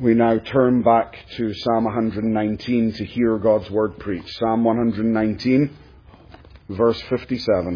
We now turn back to Psalm 119 to hear God's word preached. Psalm 119, verse 57.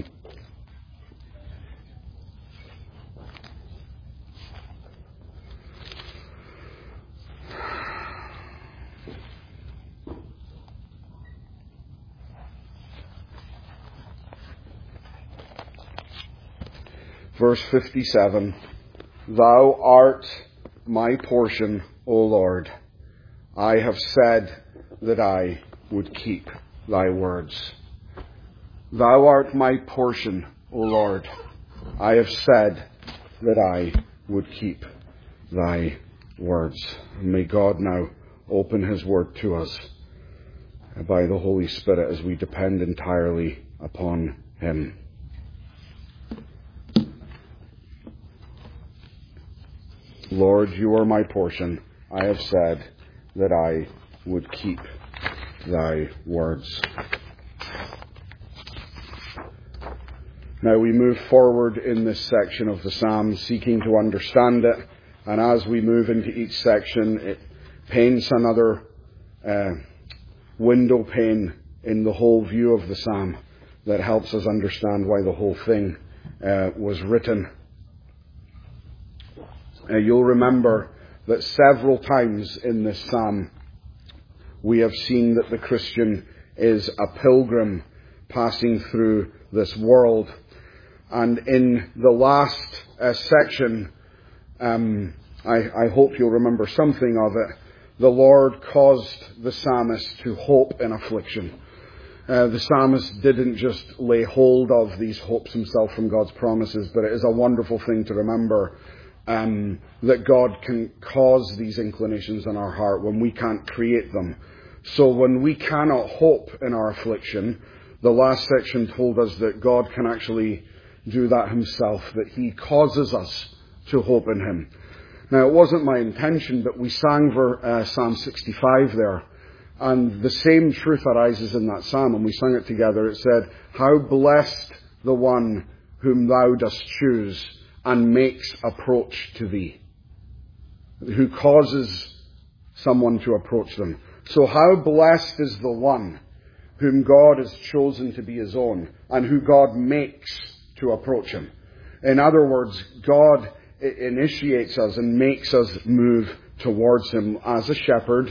Verse 57, Thou art my portion, O Lord. I have said that I would keep thy words. Thou art my portion, O Lord. I have said that I would keep thy words. And may God now open his word to us by the Holy Spirit as we depend entirely upon him. Lord, you are my portion. I have said that I would keep thy words. Now we move forward in this section of the Psalm, seeking to understand it. And as we move into each section, it paints another window pane in the whole view of the Psalm that helps us understand why the whole thing was written. You'll remember that several times in this psalm we have seen that the Christian is a pilgrim passing through this world. And in the last section, I hope you'll remember something of it, the Lord caused the psalmist to hope in affliction. The psalmist didn't just lay hold of these hopes himself from God's promises, but it is a wonderful thing to remember that God can cause these inclinations in our heart when we can't create them. So when we cannot hope in our affliction, the last section told us that God can actually do that himself, that he causes us to hope in him. Now, it wasn't my intention, but we sang Psalm 65 there, and the same truth arises in that psalm, and we sang it together. It said, How blessed the one whom thou dost choose and makes approach to thee, who causes someone to approach them. So how blessed is the one whom God has chosen to be his own and who God makes to approach him. In other words, God initiates us and makes us move towards him as a shepherd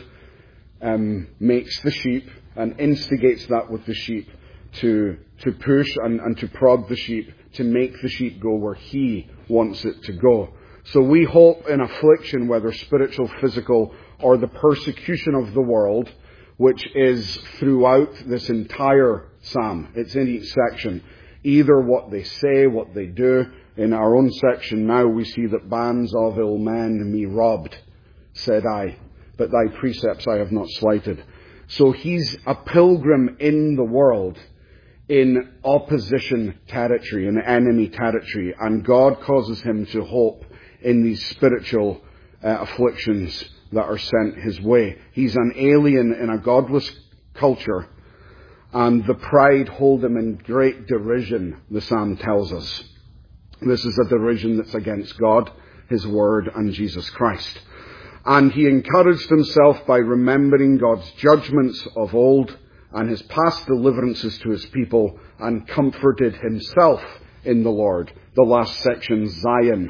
makes the sheep and instigates that with the sheep to push and to prod the sheep, to make the sheep go where he wants it to go. So we hope in affliction, whether spiritual, physical, or the persecution of the world, which is throughout this entire psalm. It's in each section. Either what they say, what they do. In our own section now we see that bands of ill men me robbed, said I, but thy precepts I have not slighted. So he's a pilgrim in the world, in opposition territory, in enemy territory, and God causes him to hope in these spiritual afflictions that are sent his way. He's an alien in a godless culture, and the pride hold him in great derision, the psalm tells us. This is a derision that's against God, his word, and Jesus Christ. And he encouraged himself by remembering God's judgments of old and his past deliverances to his people, and comforted himself in the Lord. The last section, Zion,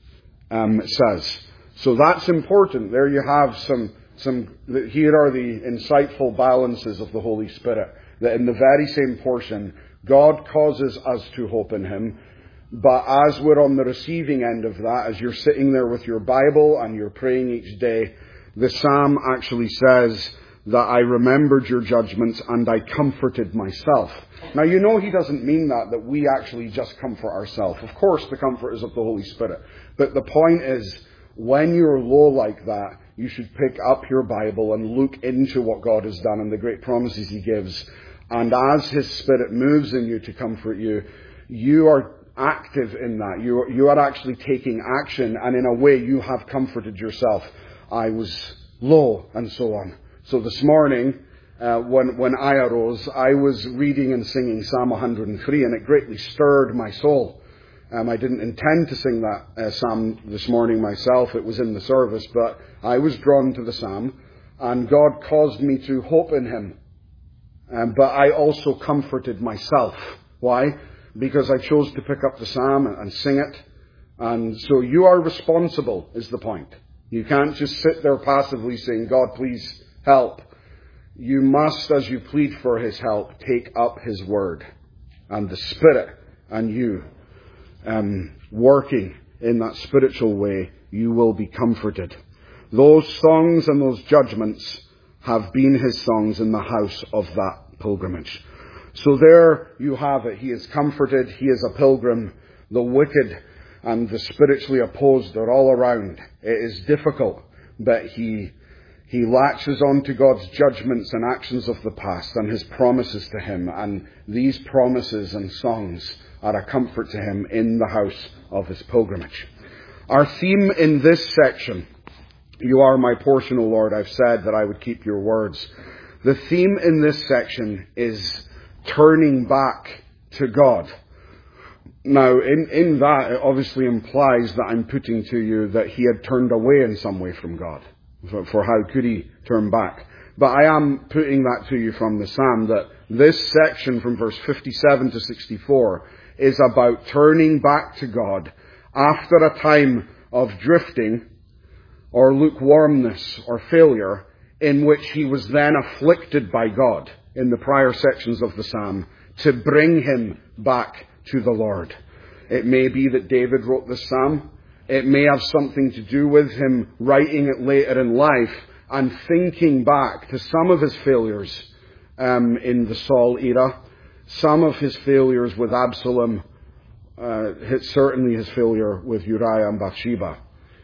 says. So that's important. There you have here are the insightful balances of the Holy Spirit. That in the very same portion, God causes us to hope in him. But as we're on the receiving end of that, as you're sitting there with your Bible and you're praying each day, the psalm actually says that I remembered your judgments and I comforted myself. Now, you know he doesn't mean that we actually just comfort ourselves. Of course, the comfort is of the Holy Spirit. But the point is, when you're low like that, you should pick up your Bible and look into what God has done and the great promises he gives. And as his Spirit moves in you to comfort you, you are active in that. You are actually taking action, and in a way you have comforted yourself. I was low, and so on. So this morning, when I arose, I was reading and singing Psalm 103, and it greatly stirred my soul. I didn't intend to sing that psalm this morning myself. It was in the service, but I was drawn to the psalm, and God caused me to hope in him. But I also comforted myself. Why? Because I chose to pick up the psalm and sing it. And so you are responsible, is the point. You can't just sit there passively saying, God, please help. You must, as you plead for his help, take up his word. And the Spirit and you, working in that spiritual way, you will be comforted. Those songs and those judgments have been his songs in the house of that pilgrimage. So there you have it. He is comforted. He is a pilgrim. The wicked and the spiritually opposed are all around. It is difficult, but he latches on to God's judgments and actions of the past and his promises to him. And these promises and songs are a comfort to him in the house of his pilgrimage. Our theme in this section, you are my portion, O Lord. I've said that I would keep your words. The theme in this section is turning back to God. Now, in that, it obviously implies that I'm putting to you that he had turned away in some way from God. For how could he turn back? But I am putting that to you from the Psalm, that this section from verse 57 to 64 is about turning back to God after a time of drifting or lukewarmness or failure, in which he was then afflicted by God in the prior sections of the Psalm to bring him back to the Lord. It may be that David wrote this Psalm. It may have something to do with him writing it later in life and thinking back to some of his failures in the Saul era, some of his failures with Absalom, certainly his failure with Uriah and Bathsheba.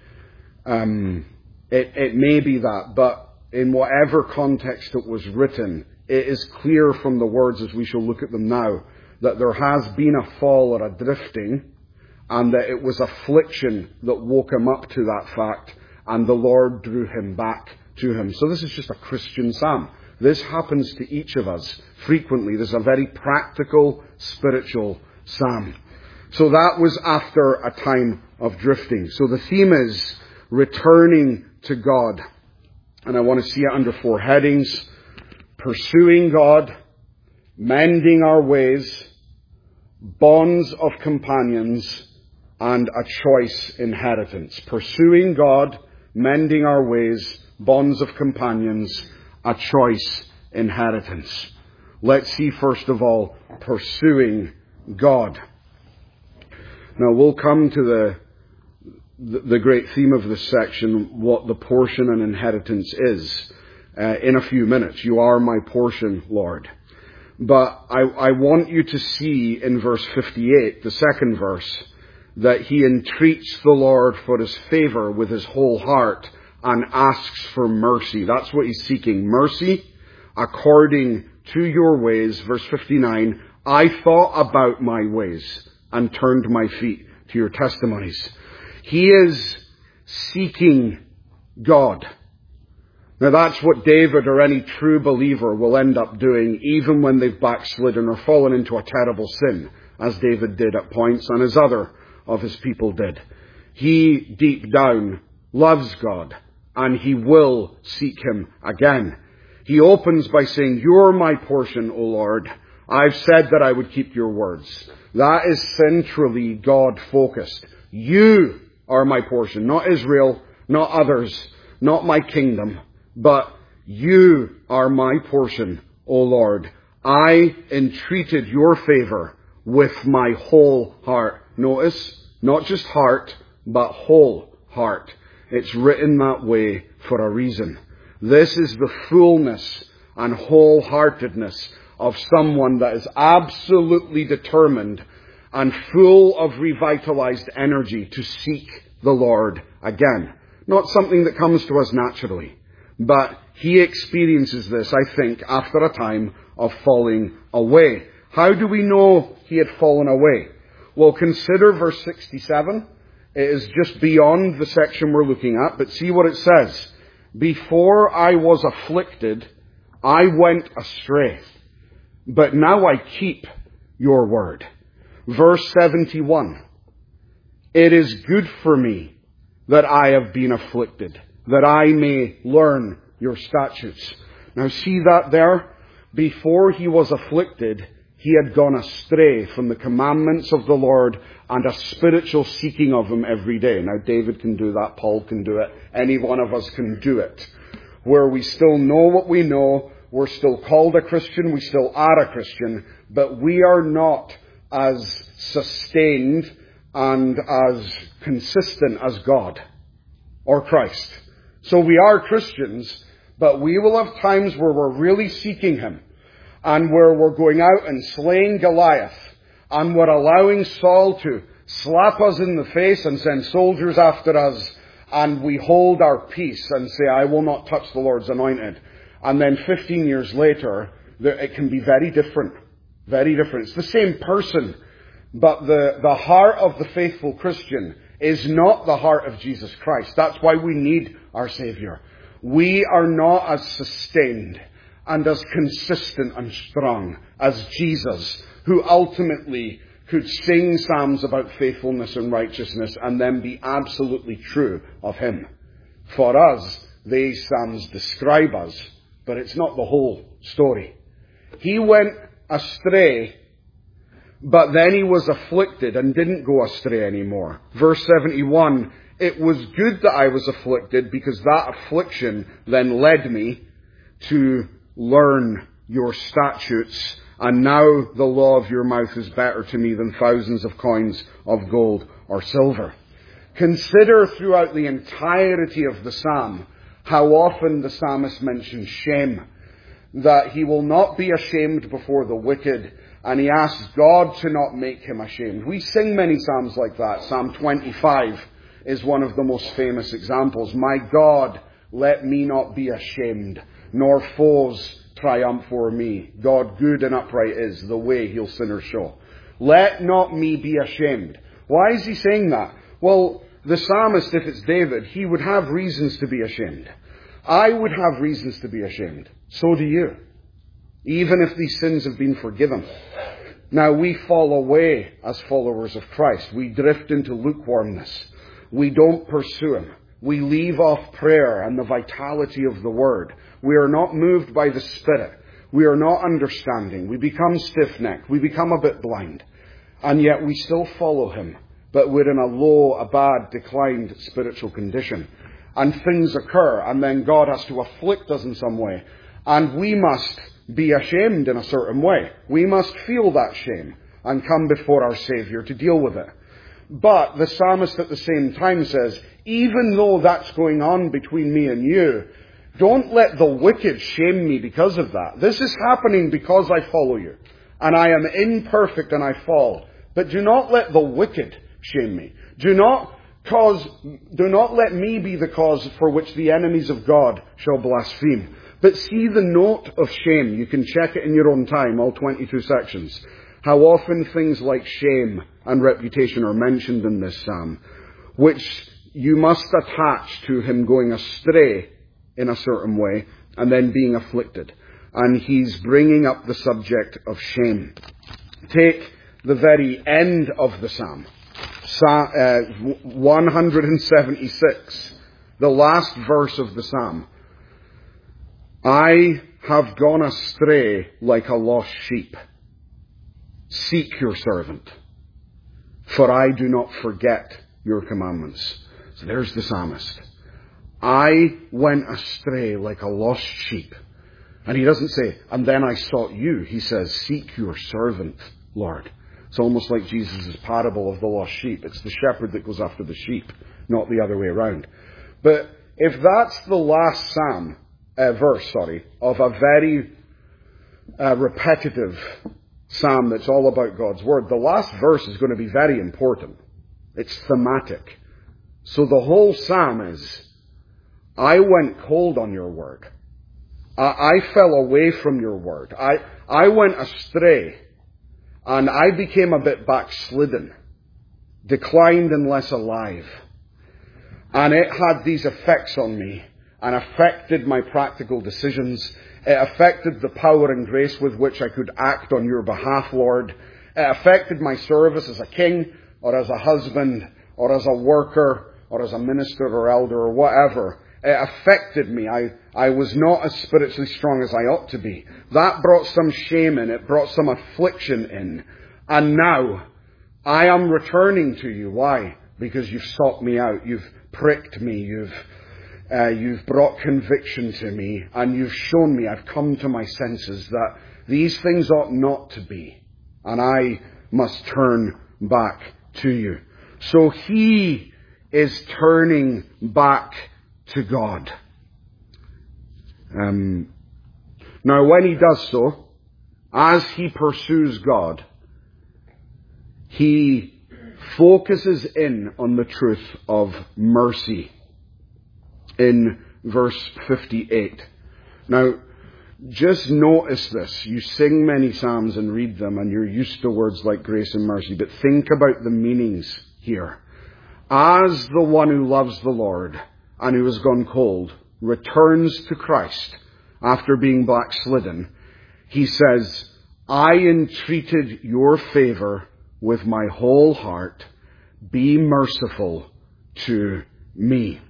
It may be that, but in whatever context it was written, it is clear from the words as we shall look at them now that there has been a fall or a drifting, and that it was affliction that woke him up to that fact, and the Lord drew him back to him. So this is just a Christian psalm. This happens to each of us frequently. This is a very practical, spiritual psalm. So that was after a time of drifting. So the theme is returning to God. And I want to see it under 4 headings: pursuing God, mending our ways, bonds of companions, and a choice inheritance. Pursuing God, mending our ways, bonds of companions, a choice inheritance. Let's see first of all, pursuing God. Now we'll come to the great theme of this section, what the portion and inheritance is, in a few minutes. You are my portion, Lord. But I want you to see in verse 58, the second verse, that he entreats the Lord for his favor with his whole heart and asks for mercy. That's what he's seeking. Mercy according to your ways. Verse 59, I thought about my ways and turned my feet to your testimonies. He is seeking God. Now that's what David or any true believer will end up doing even when they've backslidden or fallen into a terrible sin, as David did at points and as other of his people did. He deep down loves God and he will seek him again. He opens by saying, you're my portion, O Lord. I've said that I would keep your words. That is centrally God-focused. You are my portion, not Israel, not others, not my kingdom, but you are my portion, O Lord. I entreated your favor with my whole heart. Notice, not just heart, but whole heart. It's written that way for a reason. This is the fullness and wholeheartedness of someone that is absolutely determined and full of revitalized energy to seek the Lord again. Not something that comes to us naturally, but he experiences this, I think, after a time of falling away. How do we know he had fallen away? Well, consider verse 67. It is just beyond the section we're looking at, but see what it says. Before I was afflicted, I went astray, but now I keep your word. Verse 71. It is good for me that I have been afflicted, that I may learn your statutes. Now see that there? Before he was afflicted, he had gone astray from the commandments of the Lord and a spiritual seeking of him every day. Now David can do that, Paul can do it, any one of us can do it. Where we still know what we know, we're still called a Christian, we still are a Christian, but we are not as sustained and as consistent as God or Christ. So we are Christians, but we will have times where we're really seeking him, and where we're going out and slaying Goliath, and we're allowing Saul to slap us in the face and send soldiers after us, and we hold our peace and say, I will not touch the Lord's anointed. And then 15 years later, it can be very different. Very different. It's the same person, but the heart of the faithful Christian is not the heart of Jesus Christ. That's why we need our Savior. We are not as sustained and as consistent and strong as Jesus, who ultimately could sing psalms about faithfulness and righteousness and then be absolutely true of him. For us, these psalms describe us, but it's not the whole story. He went astray, but then he was afflicted and didn't go astray anymore. Verse 71, it was good that I was afflicted, because that affliction then led me to learn your statutes, and now the law of your mouth is better to me than thousands of coins of gold or silver. Consider throughout the entirety of the psalm how often the psalmist mentions shame, that he will not be ashamed before the wicked, and he asks God to not make him ashamed. We sing many psalms like that. Psalm 25 is one of the most famous examples. My God, let me not be ashamed, nor foes triumph o'er me. God good and upright is the way he'll sinners show. Let not me be ashamed. Why is he saying that? Well, the psalmist, if it's David, he would have reasons to be ashamed. I would have reasons to be ashamed. So do you. Even if these sins have been forgiven. Now we fall away as followers of Christ. We drift into lukewarmness. We don't pursue him. We leave off prayer and the vitality of the Word. We are not moved by the Spirit. We are not understanding. We become stiff-necked. We become a bit blind. And yet we still follow him. But we're in a low, a bad, declined spiritual condition. And things occur, and then God has to afflict us in some way. And we must be ashamed in a certain way. We must feel that shame and come before our Savior to deal with it. But the psalmist at the same time says, even though that's going on between me and you, don't let the wicked shame me because of that. This is happening because I follow you. And I am imperfect and I fall. But do not let the wicked shame me. Do not let me be the cause for which the enemies of God shall blaspheme. But see the note of shame. You can check it in your own time, all 22 sections. How often things like shame and reputation are mentioned in this psalm, which you must attach to him going astray in a certain way and then being afflicted. And he's bringing up the subject of shame. Take the very end of the psalm. 176, the last verse of the psalm. I have gone astray like a lost sheep. Seek your servant, for I do not forget your commandments. So there's the psalmist. I went astray like a lost sheep. And he doesn't say, and then I sought you. He says, seek your servant, Lord. It's almost like Jesus' parable of the lost sheep. It's the shepherd that goes after the sheep, not the other way around. But if that's the last verse of a very repetitive psalm that's all about God's Word, the last verse is going to be very important. It's thematic. So the whole psalm is, I went cold on your word. I fell away from your word. I went astray. And I became a bit backslidden, declined and less alive. And it had these effects on me and affected my practical decisions. It affected the power and grace with which I could act on your behalf, Lord. It affected my service as a king or as a husband or as a worker, or as a minister or elder or whatever. It affected me. I was not as spiritually strong as I ought to be. That brought some shame in. It brought some affliction in. And now, I am returning to you. Why? Because you've sought me out. You've pricked me. You've brought conviction to me. And you've shown me, I've come to my senses, that these things ought not to be. And I must turn back to you. So he is turning back to God. Now when he does so, as he pursues God, he focuses in on the truth of mercy in verse 58. Now, just notice this. You sing many psalms and read them, and you're used to words like grace and mercy, but think about the meanings here. As the one who loves the Lord and who has gone cold returns to Christ after being backslidden, he says, I entreated your favor with my whole heart. Be merciful to me.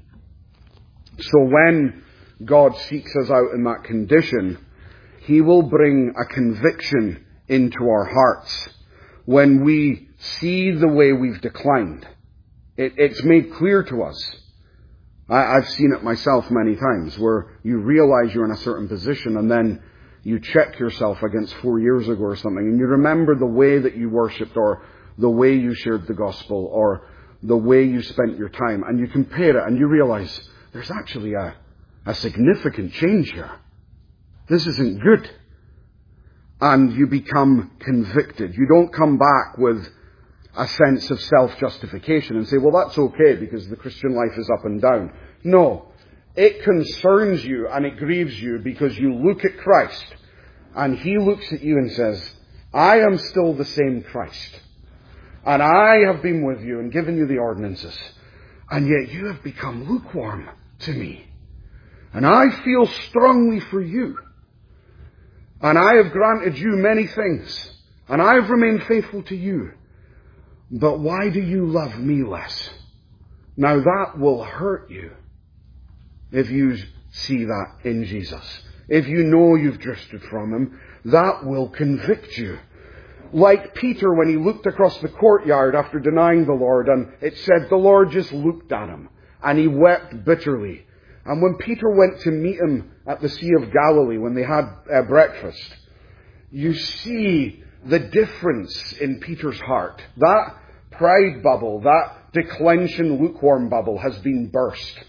So when God seeks us out in that condition, he will bring a conviction into our hearts. When we see the way we've declined, it's made clear to us. I've seen it myself many times, where you realize you're in a certain position and then you check yourself against 4 years ago or something, and you remember the way that you worshipped, or the way you shared the gospel, or the way you spent your time, and you compare it and you realize there's actually a significant change here. This isn't good. And you become convicted. You don't come back with a sense of self-justification and say, well, that's okay because the Christian life is up and down. No. It concerns you and it grieves you because you look at Christ and he looks at you and says, I am still the same Christ. And I have been with you and given you the ordinances. And yet you have become lukewarm to me. And I feel strongly for you. And I have granted you many things. And I have remained faithful to you. But why do you love me less? Now that will hurt you if you see that in Jesus. If you know you've drifted from him, that will convict you. Like Peter when he looked across the courtyard after denying the Lord, and it said the Lord just looked at him and he wept bitterly. And when Peter went to meet him at the Sea of Galilee when they had breakfast, you see the difference in Peter's heart. That pride bubble, that declension lukewarm bubble has been burst.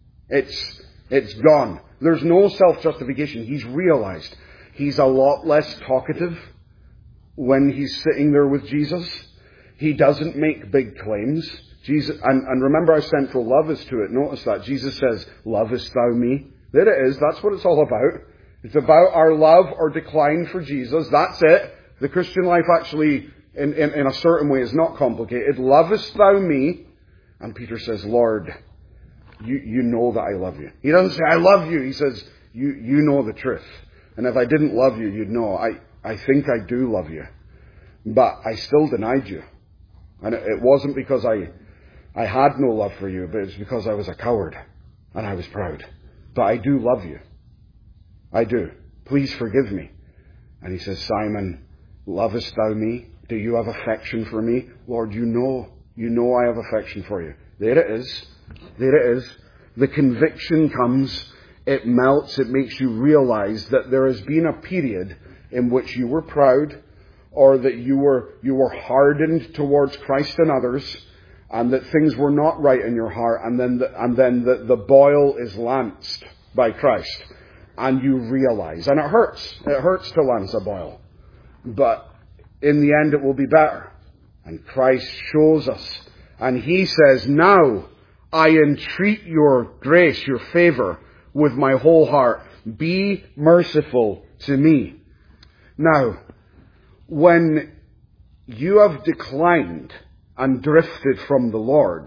It's gone. There's no self-justification. He's realized he's a lot less talkative when he's sitting there with Jesus. He doesn't make big claims. Jesus, and remember how central love is to it. Notice that. Jesus says, lovest thou me? There it is. That's what it's all about. It's about our love or decline for Jesus. That's it. The Christian life actually, in a certain way, is not complicated. Lovest thou me? And Peter says, Lord, you know that I love you. He doesn't say, I love you. He says, you know the truth. And if I didn't love you, you'd know. I think I do love you. But I still denied you. And it wasn't because I had no love for you, but it's because I was a coward and I was proud. But I do love you. I do. Please forgive me. And he says, Simon, lovest thou me? Do you have affection for me? Lord, you know I have affection for you. There it is. There it is. The conviction comes. It melts. It makes you realize that there has been a period in which you were proud, or that you were hardened towards Christ and others, and that things were not right in your heart, and then the boil is lanced by Christ, and you realize, and it hurts to lance a boil, but in the end it will be better. And Christ shows us, and he says, now I entreat your grace, your favor, with my whole heart. Be merciful to me. Now, when you have declined and drifted from the Lord,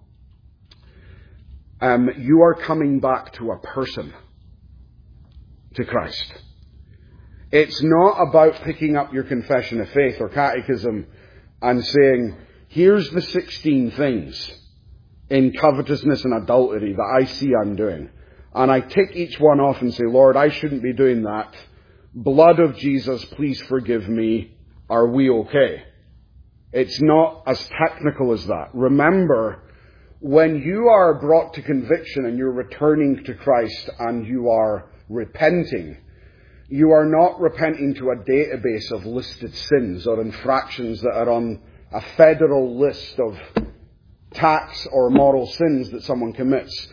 you are coming back to a person, to Christ. It's not about picking up your confession of faith or catechism and saying, here's the 16 things in covetousness and adultery that I see I'm doing. And I tick each one off and say, Lord, I shouldn't be doing that. Blood of Jesus, please forgive me. Are we okay? It's not as technical as that. Remember, when you are brought to conviction and you're returning to Christ and you are repenting, you are not repenting to a database of listed sins or infractions that are on a federal list of tax or moral sins that someone commits.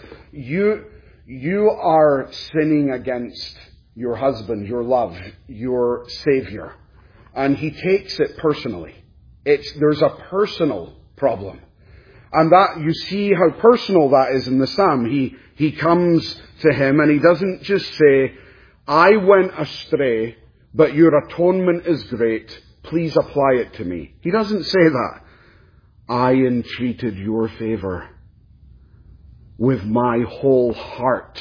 You are sinning against your husband, your love, your Savior. And he takes it personally. There's a personal problem. And that, you see how personal that is in the Psalm. He comes to him and he doesn't just say, I went astray, but your atonement is great. Please apply it to me. He doesn't say that. I entreated your favor with my whole heart.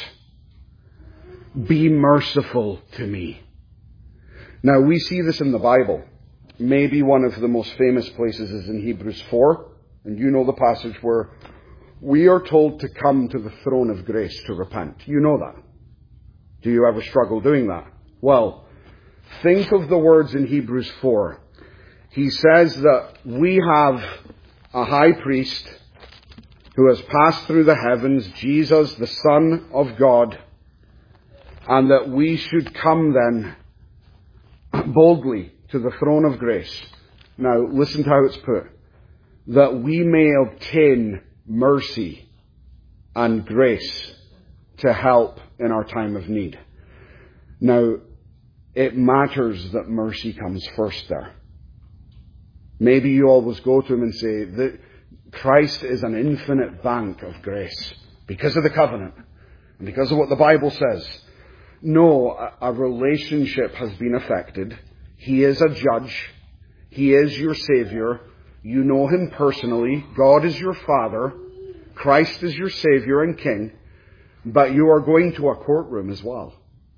Be merciful to me. Now, we see this in the Bible. Maybe one of the most famous places is in Hebrews 4. And you know the passage where we are told to come to the throne of grace to repent. You know that. Do you ever struggle doing that? Well, think of the words in Hebrews 4. He says that we have a high priest who has passed through the heavens, Jesus, the Son of God, and that we should come then boldly to the throne of grace. Now, listen to how it's put. That we may obtain mercy and grace to help in our time of need. Now, it matters that mercy comes first there. Maybe you always go to him and say that Christ is an infinite bank of grace because of the covenant and because of what the Bible says. No, a relationship has been affected. He is a judge. He is your Savior. You know him personally. God is your Father. Christ is your Savior and King. But you are going to a courtroom as well.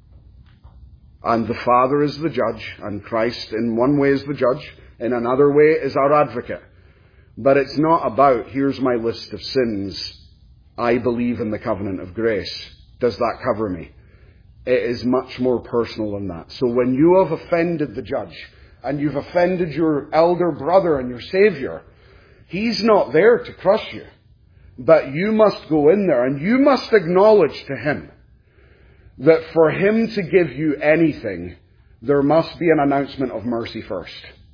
And the Father is the judge, and Christ in one way is the judge, in another way is our advocate. But it's not about, here's my list of sins. I believe in the covenant of grace. Does that cover me? It is much more personal than that. So when you have offended the judge, and you've offended your elder brother and your Savior, he's not there to crush you. But you must go in there and you must acknowledge to him that for him to give you anything, there must be an announcement of mercy first.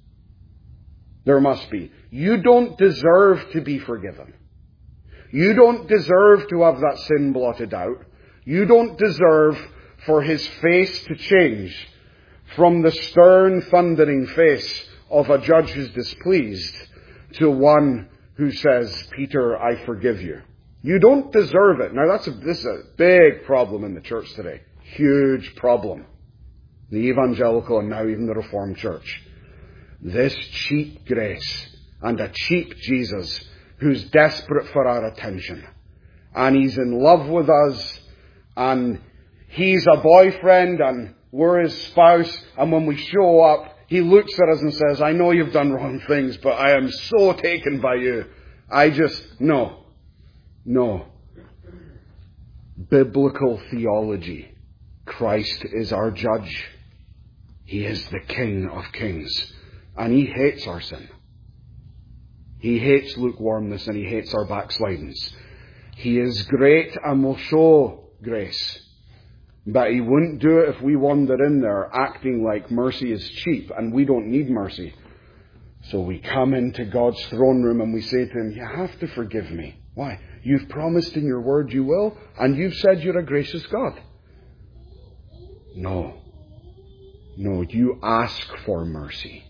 There must be. You don't deserve to be forgiven. You don't deserve to have that sin blotted out. You don't deserve for his face to change from the stern, thundering face of a judge who's displeased to one who says, Peter, I forgive you. You don't deserve it. Now, this is a big problem in the church today. Huge problem. The evangelical and now even the Reformed church. This cheap grace and a cheap Jesus who's desperate for our attention. And he's in love with us and he's a boyfriend and we're his spouse, and when we show up, he looks at us and says, I know you've done wrong things, but I am so taken by you. No. Biblical theology. Christ is our judge. He is the King of kings. And he hates our sin. He hates lukewarmness and he hates our backslidings. He is great and will show grace. But he wouldn't do it if we wander in there acting like mercy is cheap and we don't need mercy. So we come into God's throne room and we say to him, you have to forgive me. Why? You've promised in your word you will, and you've said you're a gracious God. No, you ask for mercy.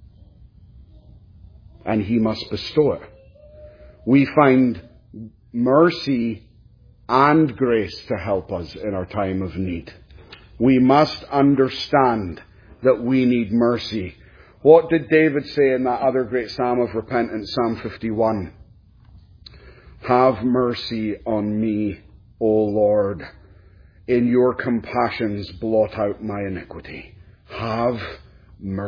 And he must bestow it. We find mercy and grace to help us in our time of need. We must understand that we need mercy. What did David say in that other great psalm of repentance, Psalm 51? Have mercy on me, O Lord. In your compassions blot out my iniquity. Have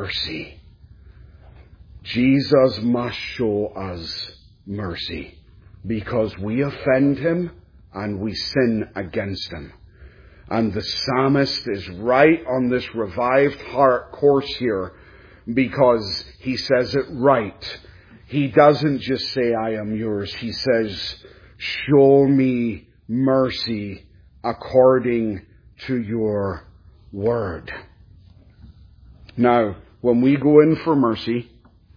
mercy. Jesus must show us mercy. because we offend him and we sin against him. And the psalmist is right on this revived heart course here because he says it right. He doesn't just say, I am yours. He says, show me mercy according to your word. Now, when we go in for mercy,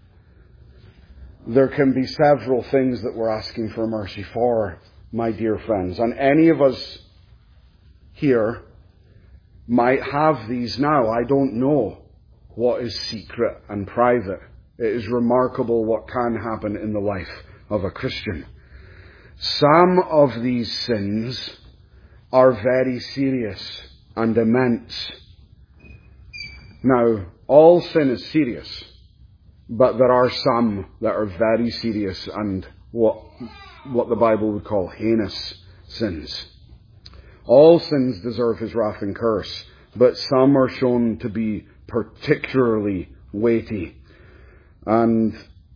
there can be several things that we're asking for mercy for, my dear friends. And any of us here might have these now. I don't know what is secret and private. It is remarkable what can happen in the life of a Christian. Some of these sins are very serious and immense. Now, all sin is serious, but there are some that are very serious and what the Bible would call heinous sins. All sins deserve his wrath and curse, but some are shown to be particularly weighty. And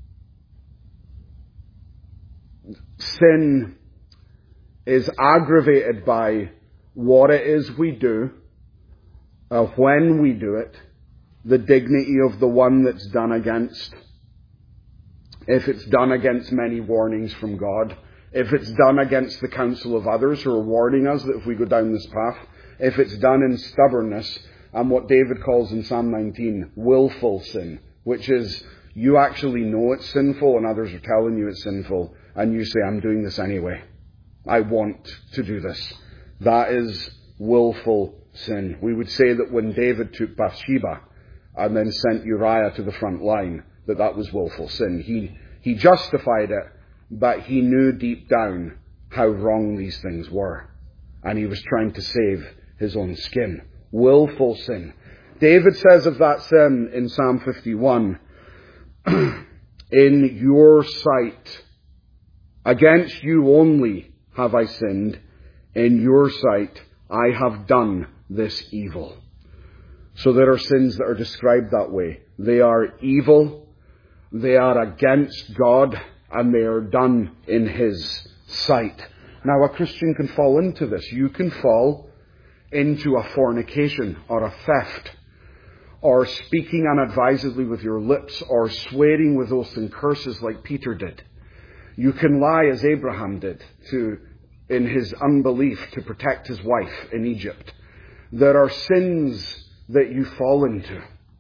sin is aggravated by what it is we do, when we do it, the dignity of the one that's done against. If it's done against many warnings from God, if it's done against the counsel of others who are warning us that if we go down this path, if it's done in stubbornness, and what David calls in Psalm 19, willful sin, which is you actually know it's sinful and others are telling you it's sinful, and you say, I'm doing this anyway. I want to do this. That is willful sin. We would say that when David took Bathsheba and then sent Uriah to the front line, that was willful sin. He justified it, but he knew deep down how wrong these things were. And he was trying to save his own skin. Willful sin. David says of that sin in Psalm 51, in your sight, against you only have I sinned. In your sight, I have done this evil. So there are sins that are described that way. They are evil, they are against God, and they are done in his sight. Now, a Christian can fall into this. You can fall into a fornication or a theft, or speaking unadvisedly with your lips, or swearing with oaths and curses like Peter did. You can lie as Abraham did in his unbelief to protect his wife in Egypt. There are sins that you fall into.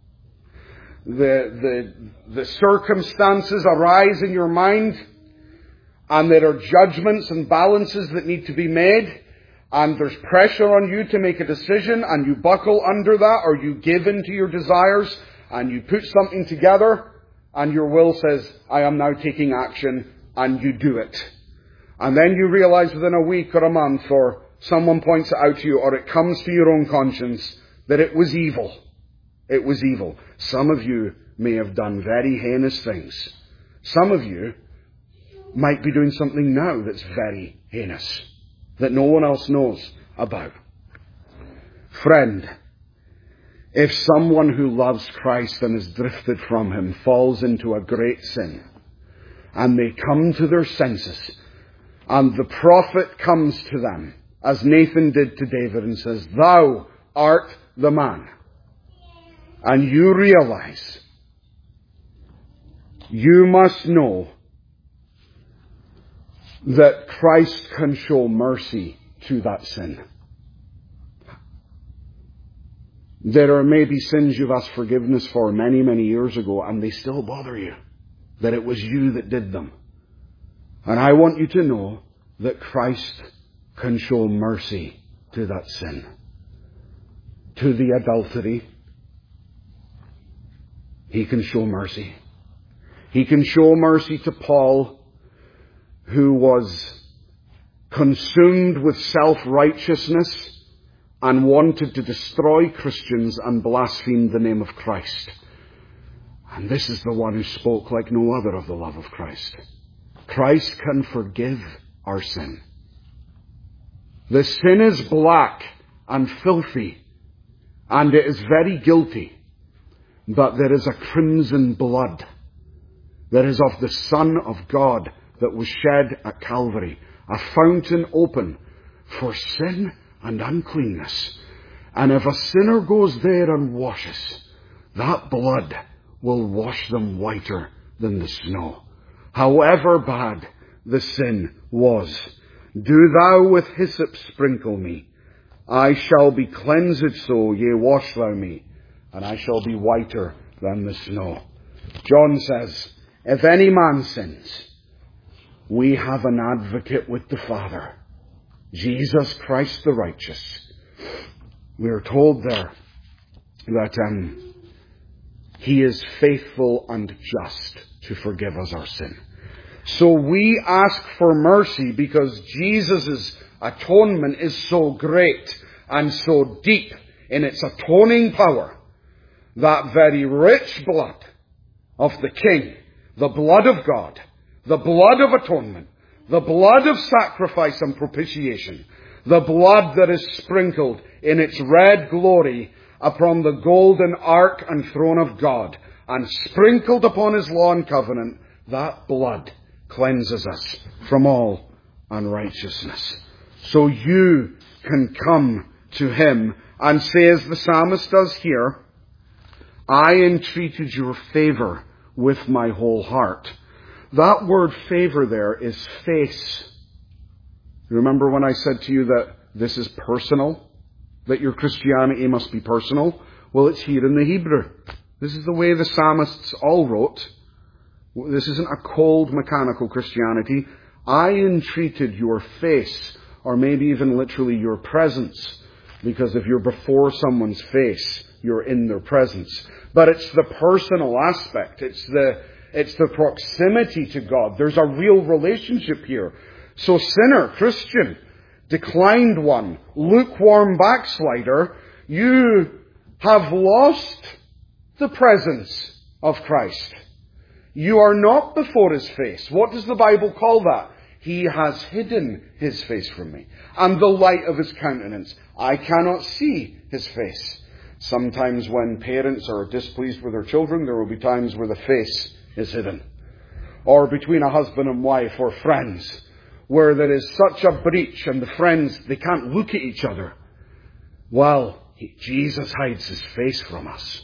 The circumstances arise in your mind, and there are judgments and balances that need to be made, and there's pressure on you to make a decision, and you buckle under that, or you give in to your desires, and you put something together, and your will says, I am now taking action, and you do it. And then you realize within a week or a month, or someone points it out to you, or it comes to your own conscience, that it was evil. It was evil. Some of you may have done very heinous things. Some of you might be doing something now that's very heinous, that no one else knows about. Friend, if someone who loves Christ and has drifted from him falls into a great sin, and they come to their senses, and the prophet comes to them, as Nathan did to David, and says, thou art the man, and you realize you must know that Christ can show mercy to that sin. There are maybe sins you've asked forgiveness for many, many years ago, and they still bother you, that it was you that did them. And I want you to know that Christ can show mercy to that sin. To the adultery, he can show mercy. He can show mercy to Paul, who was consumed with self-righteousness and wanted to destroy Christians and blaspheme the name of Christ. And this is the one who spoke like no other of the love of Christ. Christ can forgive our sin. The sin is black and filthy, and it is very guilty. But there is a crimson blood that is of the Son of God that was shed at Calvary, a fountain open for sin and uncleanness. And if a sinner goes there and washes, that blood will wash them whiter than the snow. However bad the sin was, do thou with hyssop sprinkle me. I shall be cleansed so, yea, wash thou me, and I shall be whiter than the snow. John says, if any man sins, we have an advocate with the Father, Jesus Christ the righteous. We are told there that He is faithful and just to forgive us our sin. So we ask for mercy because Jesus' atonement is so great and so deep in its atoning power. That very rich blood of the King, the blood of God, the blood of atonement, the blood of sacrifice and propitiation, the blood that is sprinkled in its red glory upon the golden ark and throne of God, and sprinkled upon His law and covenant, that blood cleanses us from all unrighteousness. So you can come to Him and say, as the psalmist does here, I entreated your favor with my whole heart. That word favor there is face. You remember when I said to you that this is personal? That your Christianity must be personal? Well, it's here in the Hebrew. This is the way the psalmists all wrote. This isn't a cold, mechanical Christianity. I entreated your face, or maybe even literally your presence. Because if you're before someone's face, you're in their presence. But it's the personal aspect. It's the proximity to God. There's a real relationship here. So sinner, Christian, declined one, lukewarm backslider, you have lost the presence of Christ. You are not before His face. What does the Bible call that? He has hidden His face from me. And the light of His countenance, I cannot see His face. Sometimes when parents are displeased with their children, there will be times where the face is hidden. Or between a husband and wife or friends, where there is such a breach and the friends, they can't look at each other. Well, Jesus hides His face from us.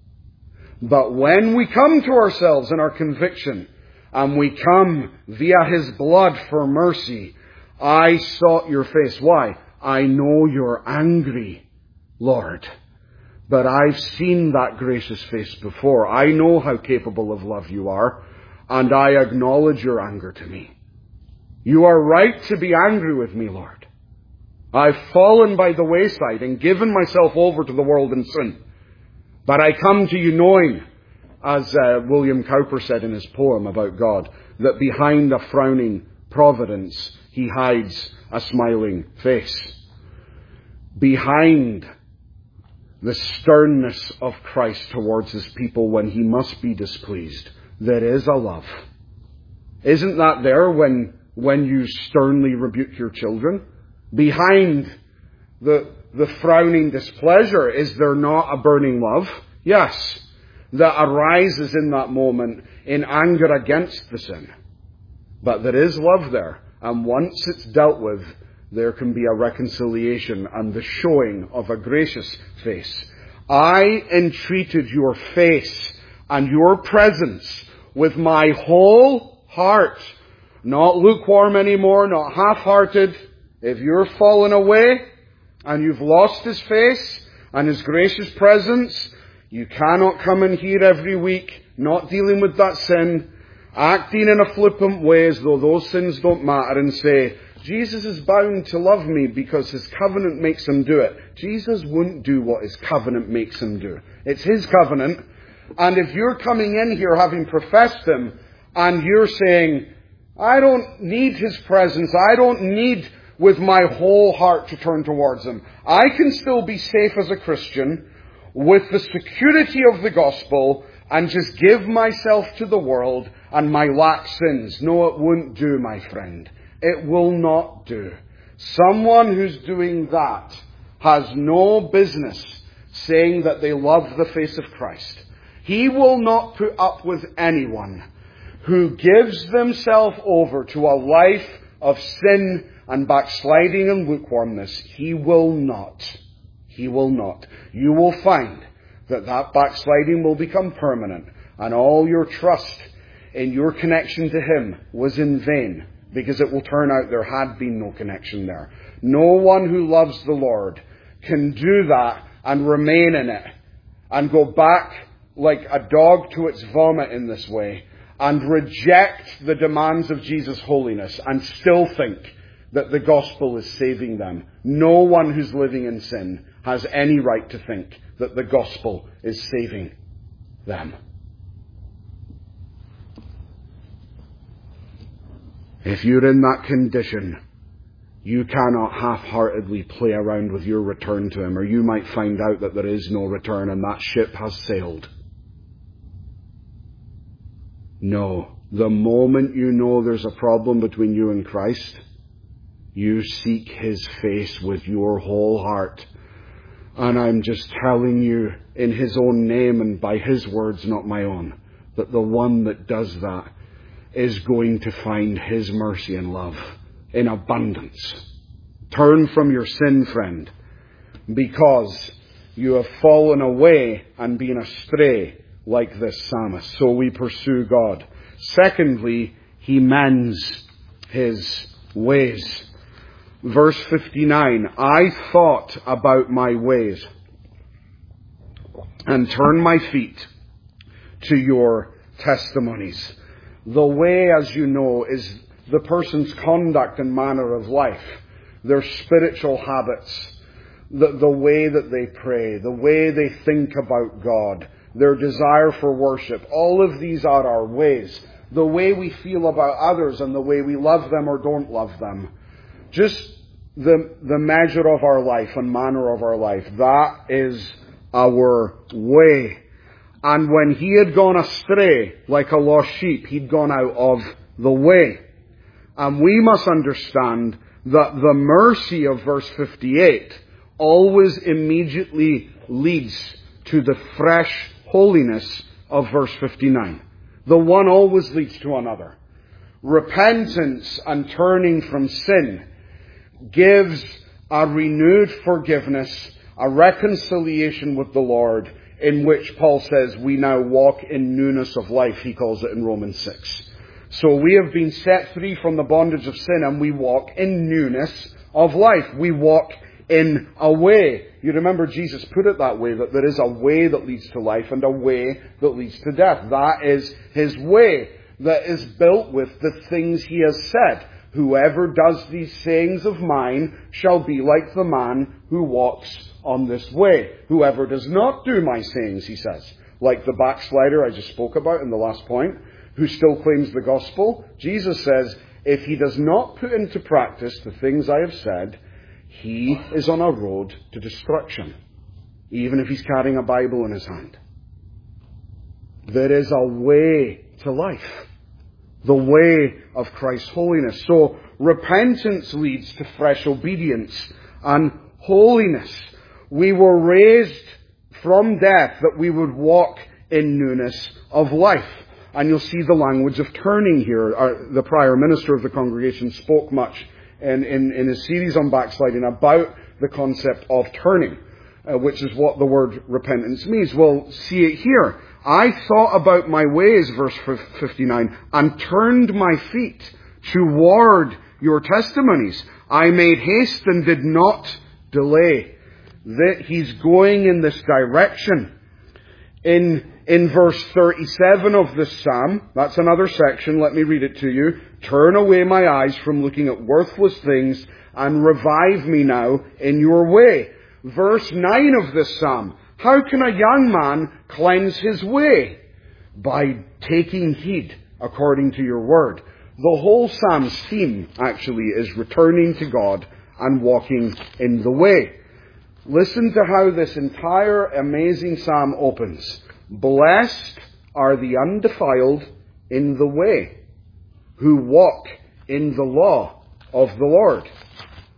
But when we come to ourselves in our conviction, and we come via His blood for mercy, I sought your face. Why? I know you're angry, Lord. But I've seen that gracious face before. I know how capable of love you are, and I acknowledge your anger to me. You are right to be angry with me, Lord. I've fallen by the wayside and given myself over to the world and sin. But I come to you knowing, as William Cowper said in his poem about God, that behind a frowning providence, He hides a smiling face. Behind the sternness of Christ towards His people when He must be displeased, there is a love. Isn't that there when you sternly rebuke your children? Behind the frowning displeasure, is there not a burning love? Yes, that arises in that moment in anger against the sin. But there is love there, and once it's dealt with, there can be a reconciliation and the showing of a gracious face. I entreated your face and your presence with my whole heart. Not lukewarm anymore, not half-hearted. If you're fallen away and you've lost His face and His gracious presence, you cannot come in here every week, not dealing with that sin, acting in a flippant way as though those sins don't matter, and say, Jesus is bound to love me because His covenant makes Him do it. Jesus wouldn't do what His covenant makes Him do. It's His covenant. And if you're coming in here having professed Him, and you're saying, I don't need His presence, I don't need with my whole heart to turn towards Him, I can still be safe as a Christian with the security of the gospel and just give myself to the world and my lax sins. No, it won't do, my friend. It will not do. Someone who's doing that has no business saying that they love the face of Christ. He will not put up with anyone who gives themselves over to a life of sin and backsliding and lukewarmness, he will not. He will not. You will find that backsliding will become permanent, and all your trust in your connection to him was in vain, because it will turn out there had been no connection there. No one who loves the Lord can do that and remain in it and go back like a dog to its vomit in this way and reject the demands of Jesus' holiness and still think that the gospel is saving them. No one who's living in sin has any right to think that the gospel is saving them. If you're in that condition, you cannot half-heartedly play around with your return to him, or you might find out that there is no return and that ship has sailed. No. The moment you know there's a problem between you and Christ, you seek his face with your whole heart. And I'm just telling you in his own name and by his words, not my own, that the one that does that is going to find his mercy and love in abundance. Turn from your sin, friend, because you have fallen away and been astray like this psalmist. So we pursue God. Secondly, he mends his ways. Verse 59, I thought about my ways and turned my feet to your testimonies. The way, as you know, is the person's conduct and manner of life, their spiritual habits, the way that they pray, the way they think about God, their desire for worship. All of these are our ways. The way we feel about others and the way we love them or don't love them. Just the measure of our life and manner of our life. That is our way. And when he had gone astray like a lost sheep, he'd gone out of the way. And we must understand that the mercy of verse 58 always immediately leads to the fresh holiness of verse 59. The one always leads to another. Repentance and turning from sin gives a renewed forgiveness, a reconciliation with the Lord, in which Paul says we now walk in newness of life, he calls it in Romans 6. So we have been set free from the bondage of sin and we walk in newness of life. We walk in a way. You remember Jesus put it that way, that there is a way that leads to life and a way that leads to death. That is his way that is built with the things he has said. Whoever does these sayings of mine shall be like the man who walks on this way. Whoever does not do my sayings, he says, like the backslider I just spoke about in the last point, who still claims the gospel, Jesus says, if he does not put into practice the things I have said, he is on a road to destruction, even if he's carrying a Bible in his hand. There is a way to life, the way of Christ's holiness. So repentance leads to fresh obedience and holiness. We were raised from death that we would walk in newness of life. And you'll see the language of turning here. The prior minister of the congregation spoke much in his series on backsliding about the concept of turning, which is what the word repentance means. We'll see it here. I thought about my ways, verse 59, and turned my feet toward your testimonies. I made haste and did not delay. That he's going in this direction. In verse 37 of this psalm, that's another section, let me read it to you. Turn away my eyes from looking at worthless things and revive me now in your way. Verse 9 of this psalm, how can a young man cleanse his way? By taking heed according to your word. The whole psalm's theme, actually, is returning to God and walking in the way. Listen to how this entire amazing psalm opens. Blessed are the undefiled in the way, who walk in the law of the Lord.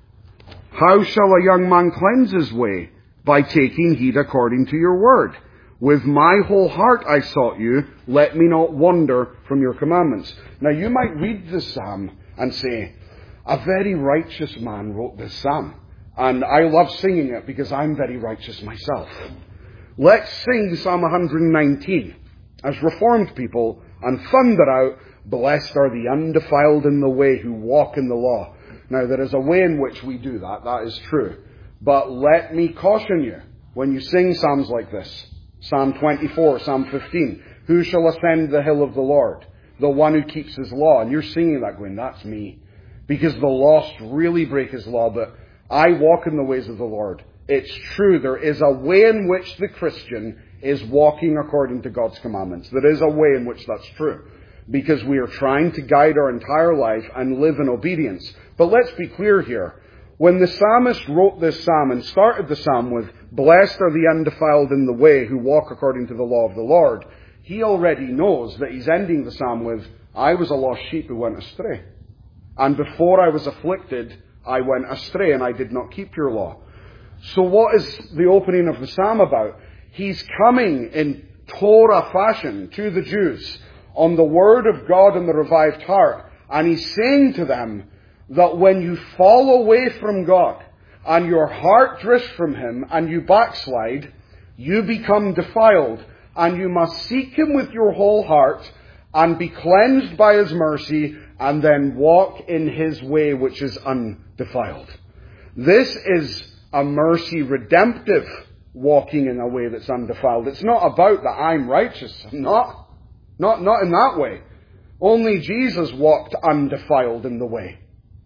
How shall a young man cleanse his way? By taking heed according to your word. With my whole heart I sought you. Let me not wander from your commandments. Now you might read this psalm and say, a very righteous man wrote this psalm. And I love singing it because I'm very righteous myself. Let's sing Psalm 119 as Reformed people and thunder out, blessed are the undefiled in the way who walk in the law. Now there is a way in which we do that. That is true. But let me caution you, when you sing psalms like this, Psalm 24, Psalm 15, who shall ascend the hill of the Lord? The one who keeps his law. And you're singing that going, that's me. Because the lost really break his law, but I walk in the ways of the Lord. It's true, there is a way in which the Christian is walking according to God's commandments. There is a way in which that's true. Because we are trying to guide our entire life and live in obedience. But let's be clear here. When the psalmist wrote this psalm and started the psalm with, blessed are the undefiled in the way who walk according to the law of the Lord, he already knows that he's ending the psalm with, I was a lost sheep who went astray. And before I was afflicted, I went astray and I did not keep your law. So what is the opening of the psalm about? He's coming in Torah fashion to the Jews on the word of God and the revived heart. And he's saying to them that when you fall away from God and your heart drifts from him and you backslide, you become defiled and you must seek him with your whole heart and be cleansed by his mercy and then walk in his way which is undefiled. This is a mercy redemptive walking in a way that's undefiled. It's not about that I'm righteous. Not in that way. Only Jesus walked undefiled in the way.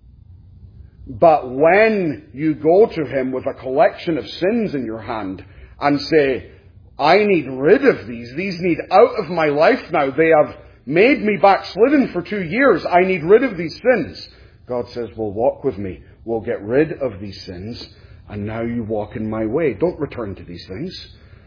But when you go to him with a collection of sins in your hand and say, I need rid of these need out of my life now, they have made me backslidden for 2 years, I need rid of these sins. God says, well, walk with me. We'll get rid of these sins, and now you walk in my way. Don't return to these things.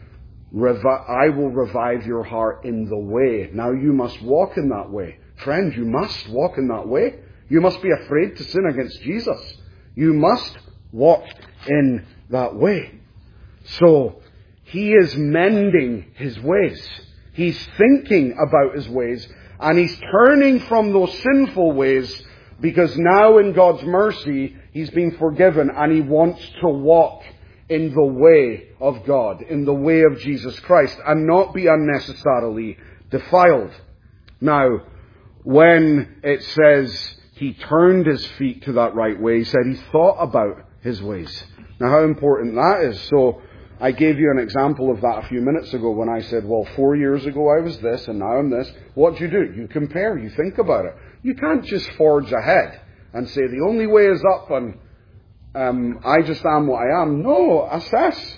I will revive your heart in the way. Now you must walk in that way. Friend, you must walk in that way. You must be afraid to sin against Jesus. You must walk in that way. So, he is mending his ways. He's thinking about his ways, and he's turning from those sinful ways because now in God's mercy, he's been forgiven and he wants to walk in the way of God, in the way of Jesus Christ, and not be unnecessarily defiled. Now, when it says he turned his feet to that right way, he said he thought about his ways. Now, how important that is. So, I gave you an example of that a few minutes ago when I said, well, 4 years ago I was this and now I'm this. What do? You compare, you think about it. You can't just forge ahead and say the only way is up and I just am what I am. No, assess.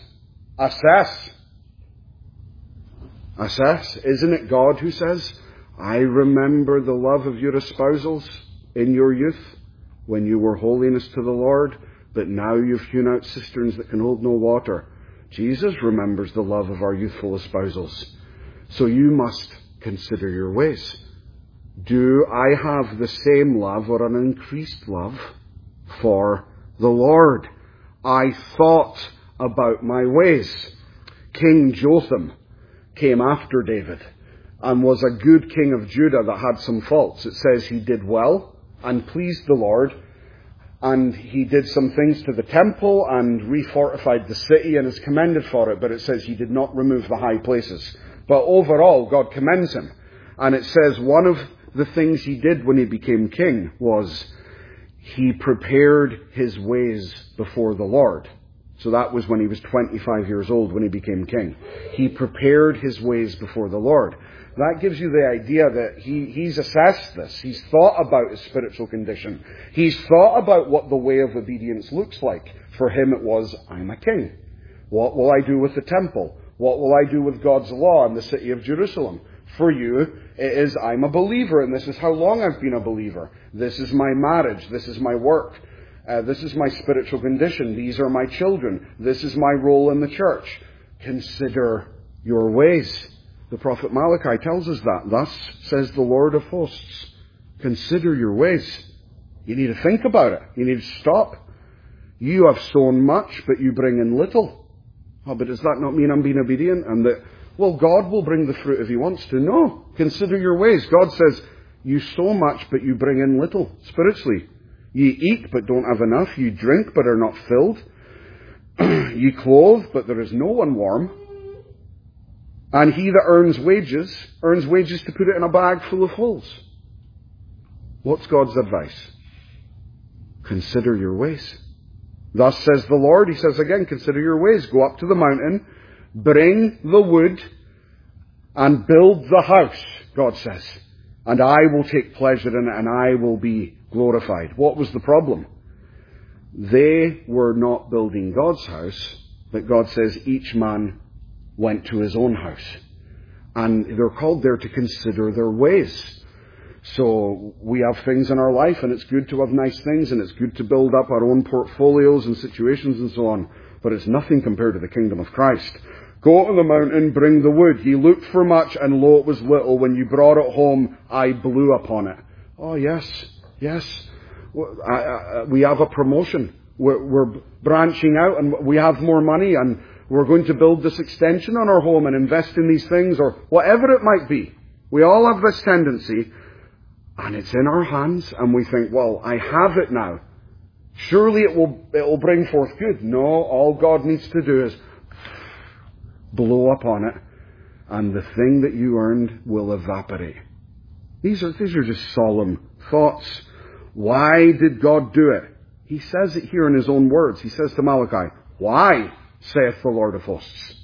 Isn't it God who says, I remember the love of your espousals in your youth when you were holiness to the Lord, but now you've hewn out cisterns that can hold no water. Jesus remembers the love of our youthful espousals. So you must consider your ways. Do I have the same love or an increased love for the Lord? I thought about my ways. King Jotham came after David and was a good king of Judah that had some faults. It says he did well and pleased the Lord, and he did some things to the temple and refortified the city and is commended for it, but it says he did not remove the high places. But overall, God commends him. And it says one of the things he did when he became king was he prepared his ways before the Lord. So that was when he was 25 years old when he became king. He prepared his ways before the Lord. That gives you the idea that he's assessed this. He's thought about his spiritual condition. He's thought about what the way of obedience looks like. For him it was, I'm a king. What will I do with the temple? What will I do with God's law in the city of Jerusalem? For you, it is, I'm a believer, and this is how long I've been a believer. This is my marriage. This is my work. This is my spiritual condition. These are my children. This is my role in the church. Consider your ways. The prophet Malachi tells us that. Thus says the Lord of hosts, consider your ways. You need to think about it. You need to stop. You have sown much, but you bring in little. Oh, but does that not mean I'm being obedient? And that well, God will bring the fruit if he wants to. No. Consider your ways. God says, you sow much, but you bring in little spiritually. Ye eat, but don't have enough. You drink, but are not filled. Ye clothe, but there is no one warm. And he that earns wages to put it in a bag full of holes. What's God's advice? Consider your ways. Thus says the Lord, he says again, consider your ways. Go up to the mountain, bring the wood, and build the house, God says. And I will take pleasure in it, and I will be glorified. What was the problem? They were not building God's house, but God says each man went to his own house. And they're called there to consider their ways. So we have things in our life, and it's good to have nice things, and it's good to build up our own portfolios and situations and so on. But it's nothing compared to the kingdom of Christ. Go to the mountain, bring the wood. Ye looked for much, and lo, it was little. When you brought it home, I blew upon it. Oh, yes. We have a promotion. We're branching out, and we have more money, and we're going to build this extension on our home and invest in these things, or whatever it might be. We all have this tendency, and it's in our hands, and we think, well, I have it now. Surely it will bring forth good. No, all God needs to do is blow upon it, and the thing that you earned will evaporate. These are just solemn thoughts. Why did God do it? He says it here in his own words. He says to Malachi, why, saith the Lord of hosts?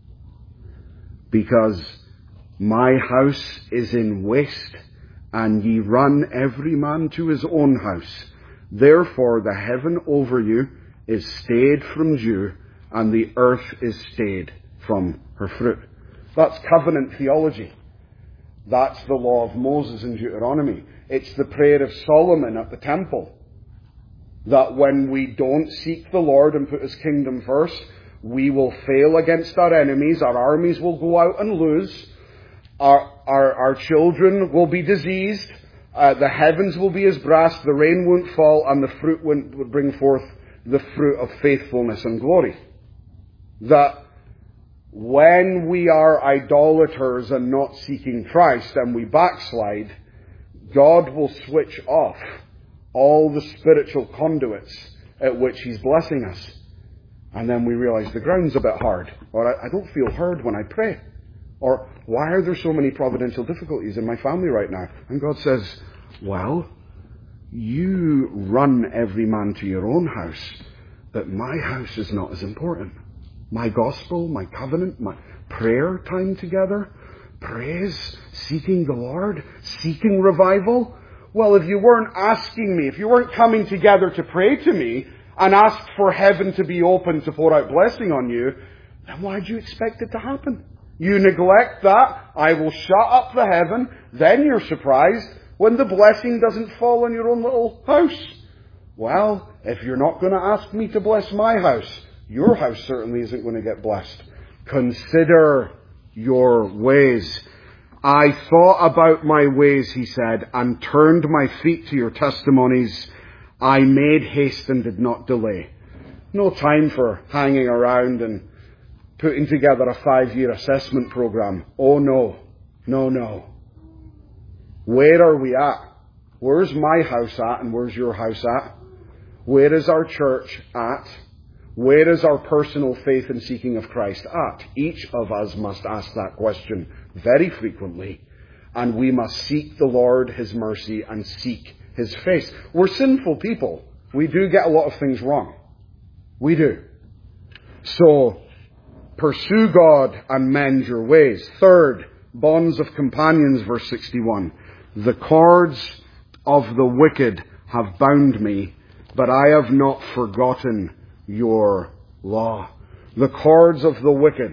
Because my house is in waste, and ye run every man to his own house. Therefore the heaven over you is stayed from dew, and the earth is stayed from her fruit. That's covenant theology. That's the law of Moses in Deuteronomy. It's the prayer of Solomon at the temple. That when we don't seek the Lord and put his kingdom first, we will fail against our enemies, our armies will go out and lose, our children will be diseased, the heavens will be as brass, the rain won't fall, and the fruit won't bring forth the fruit of faithfulness and glory. That when we are idolaters and not seeking Christ and we backslide, God will switch off all the spiritual conduits at which he's blessing us. And then we realize the ground's a bit hard. Or I don't feel heard when I pray. Or why are there so many providential difficulties in my family right now? And God says, well, you run every man to your own house, but my house is not as important. My gospel, my covenant, my prayer time together, praise, seeking the Lord, seeking revival. Well, if you weren't asking me, if you weren't coming together to pray to me and ask for heaven to be open to pour out blessing on you, then why do you expect it to happen? You neglect that, I will shut up the heaven, then you're surprised when the blessing doesn't fall on your own little house. Well, if you're not going to ask me to bless my house, your house certainly isn't going to get blessed. Consider your ways. I thought about my ways, he said, and turned my feet to your testimonies. I made haste and did not delay. No time for hanging around and putting together a 5-year assessment program. Oh no. Where are we at? Where's my house at and where's your house at? Where is our church at? Where is our personal faith and seeking of Christ at? Each of us must ask that question very frequently. And we must seek the Lord, his mercy, and seek his face. We're sinful people. We do get a lot of things wrong. We do. So, pursue God and mend your ways. Third, bonds of companions, verse 61. The cords of the wicked have bound me, but I have not forgotten your law. The cords of the wicked.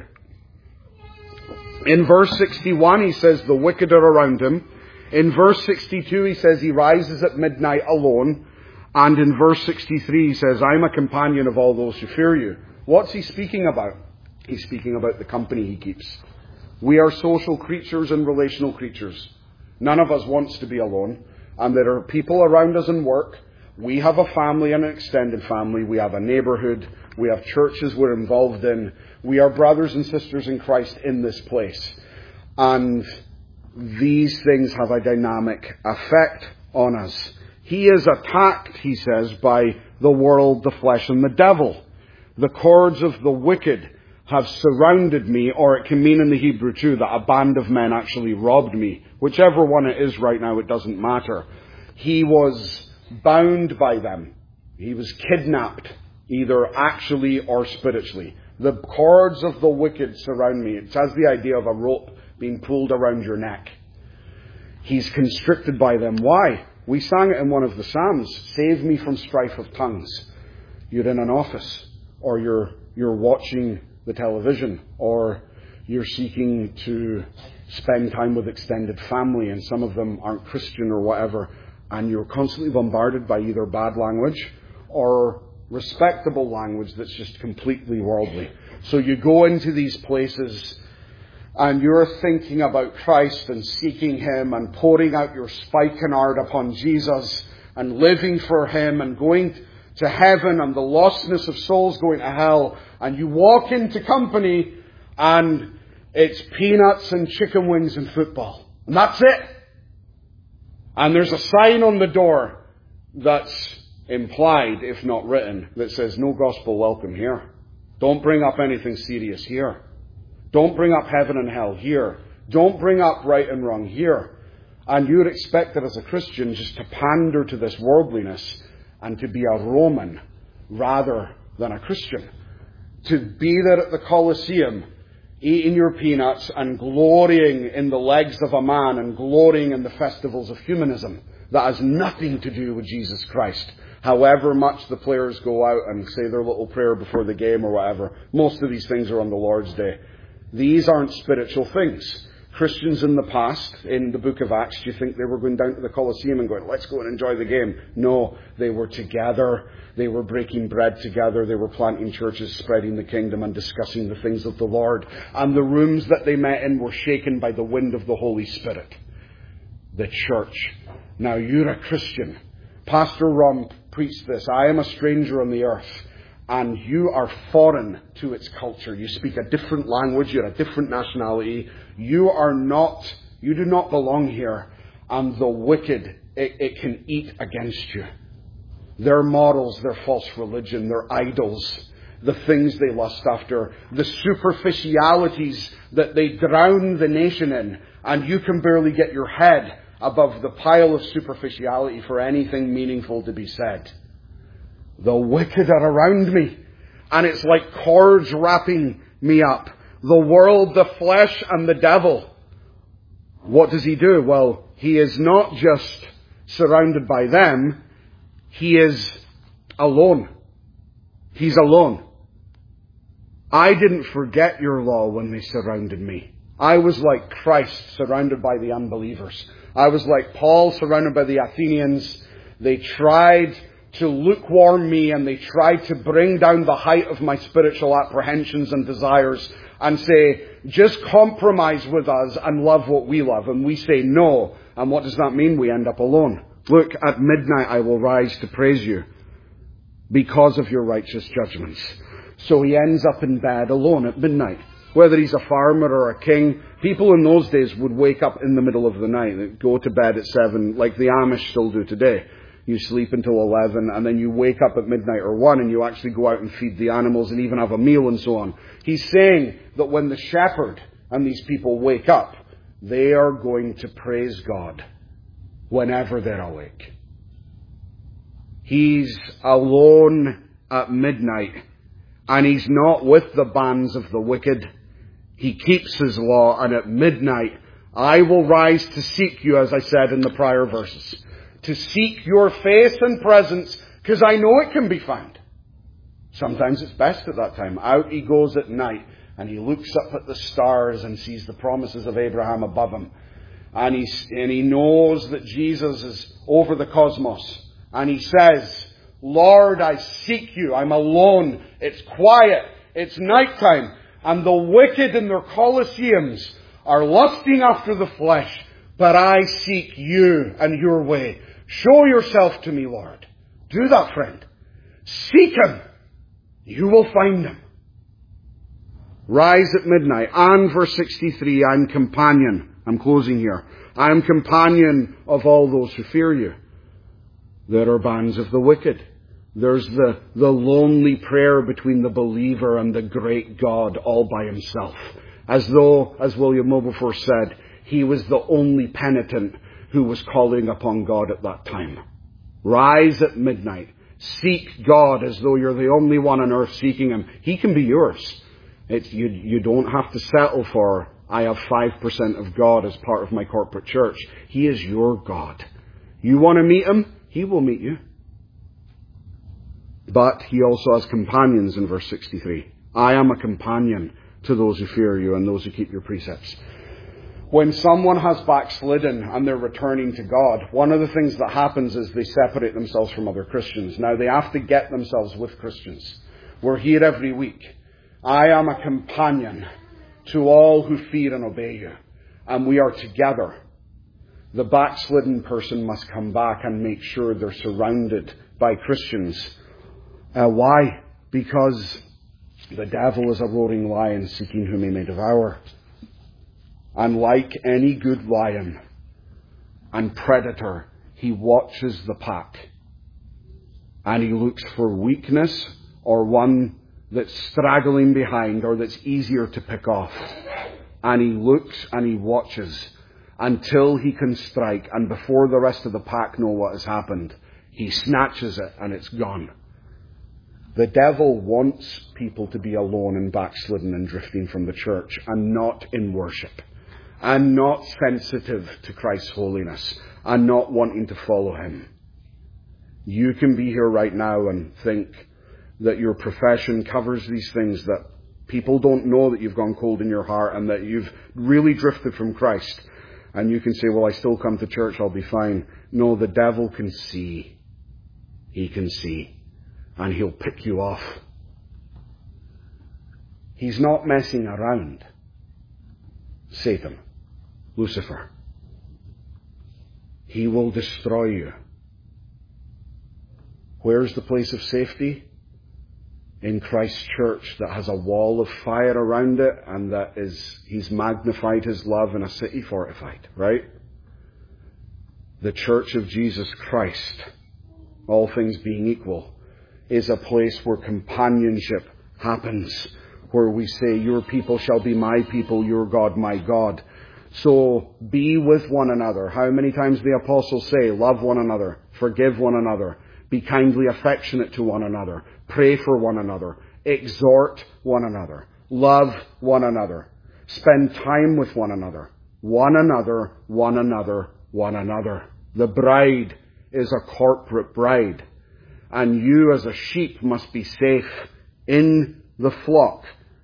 In verse 61, he says the wicked are around him. In verse 62, he says he rises at midnight alone. And in verse 63, he says, I'm a companion of all those who fear you. What's he speaking about? He's speaking about the company he keeps. We are social creatures and relational creatures. None of us wants to be alone. And there are people around us in work. We have a family and an extended family. We have a neighborhood. We have churches we're involved in. We are brothers and sisters in Christ in this place. And these things have a dynamic effect on us. He is attacked, he says, by the world, the flesh, and the devil. The cords of the wicked have surrounded me, or it can mean in the Hebrew too that a band of men actually robbed me. Whichever one it is right now, it doesn't matter. He was bound by them. He was kidnapped, either actually or spiritually. The cords of the wicked surround me. It has the idea of a rope being pulled around your neck. He's constricted by them. Why? We sang it in one of the Psalms. Save me from strife of tongues. You're in an office, or you're watching the television, or you're seeking to spend time with extended family, and some of them aren't Christian or whatever, and you're constantly bombarded by either bad language or respectable language that's just completely worldly. So you go into these places and you're thinking about Christ and seeking Him and pouring out your spikenard upon Jesus and living for Him and going to heaven and the lostness of souls going to hell. And you walk into company and it's peanuts and chicken wings and football. And that's it. And there's a sign on the door that's implied, if not written, that says no gospel welcome here. Don't bring up anything serious here. Don't bring up heaven and hell here. Don't bring up right and wrong here. And you're expected as a Christian just to pander to this worldliness and to be a Roman rather than a Christian. To be there at the Colosseum, eating your peanuts and glorying in the legs of a man and glorying in the festivals of humanism. That has nothing to do with Jesus Christ. However much the players go out and say their little prayer before the game or whatever, most of these things are on the Lord's Day. These aren't spiritual things. Christians in the past, in the book of Acts, do you think they were going down to the Colosseum and going, let's go and enjoy the game? No, they were together. They were breaking bread together. They were planting churches, spreading the kingdom and discussing the things of the Lord. And the rooms that they met in were shaken by the wind of the Holy Spirit. The church. Now you're a Christian. Pastor Ron preached this. I am a stranger on the earth. And you are foreign to its culture. You speak a different language. You're a different nationality. You do not belong here. And the wicked, it can eat against you. Their models, their false religion, their idols, the things they lust after, the superficialities that they drown the nation in, and you can barely get your head above the pile of superficiality for anything meaningful to be said. The wicked are around me, and it's like cords wrapping me up. The world, the flesh, and the devil. What does he do? Well, he is not just surrounded by them. He is alone. He's alone. I didn't forget your law when they surrounded me. I was like Christ surrounded by the unbelievers. I was like Paul surrounded by the Athenians. They tried to lukewarm me, and they tried to bring down the height of my spiritual apprehensions and desires and say, just compromise with us and love what we love. And we say no. And what does that mean? We end up alone. Look, at midnight I will rise to praise you because of your righteous judgments. So he ends up in bed alone at midnight. Whether he's a farmer or a king, people in those days would wake up in the middle of the night and go to bed at 7, like the Amish still do today. You sleep until 11, and then you wake up at midnight or 1, and you actually go out and feed the animals and even have a meal and so on. He's saying that when the shepherd and these people wake up, they are going to praise God whenever they're awake. He's alone at midnight, and he's not with the bands of the wicked. He keeps his law, and at midnight, I will rise to seek you, as I said in the prior verses. To seek your face and presence, because I know it can be found. Sometimes it's best at that time. Out he goes at night, and he looks up at the stars and sees the promises of Abraham above him. And he knows that Jesus is over the cosmos. And he says, Lord, I seek you. I'm alone. It's quiet. It's nighttime. And the wicked in their Colosseums are lusting after the flesh. But I seek you and your way. Show yourself to me, Lord. Do that, friend. Seek Him. You will find Him. Rise at midnight. And verse 63, I'm companion. I'm closing here. I am companion of all those who fear you. There are bands of the wicked. There's the lonely prayer between the believer and the great God all by himself. As though, as William Wilberforce said, he was the only penitent who was calling upon God at that time. Rise at midnight. Seek God as though you're the only one on earth seeking Him. He can be yours. You don't have to settle for, I have 5% of God as part of my corporate church. He is your God. You want to meet Him? He will meet you. But He also has companions in verse 63. I am a companion to those who fear you and those who keep your precepts. When someone has backslidden and they're returning to God, one of the things that happens is they separate themselves from other Christians. Now they have to get themselves with Christians. We're here every week. I am a companion to all who fear and obey you. And we are together. The backslidden person must come back and make sure they're surrounded by Christians. Why? Because the devil is a roaring lion seeking whom he may devour. And like any good lion and predator, he watches the pack. And he looks for weakness or one that's straggling behind or that's easier to pick off. And he looks and he watches until he can strike. And before the rest of the pack know what has happened, he snatches it and it's gone. The devil wants people to be alone and backslidden and drifting from the church and not in worship. And not sensitive to Christ's holiness, and not wanting to follow Him. You can be here right now and think that your profession covers these things, that people don't know that you've gone cold in your heart and that you've really drifted from Christ. And you can say, well, I still come to church, I'll be fine. No, the devil can see. He can see. And he'll pick you off. He's not messing around. Satan. Lucifer. He will destroy you. Where's the place of safety? In Christ's church that has a wall of fire around it and that He's magnified His love in a city fortified, right? The church of Jesus Christ, all things being equal, is a place where companionship happens, where we say, your people shall be my people, your God my God. So be with one another. How many times the apostles say, love one another, forgive one another, be kindly affectionate to one another, pray for one another, exhort one another, love one another, spend time with one another, one another, one another, one another. The bride is a corporate bride, and you as a sheep must be safe in the flock.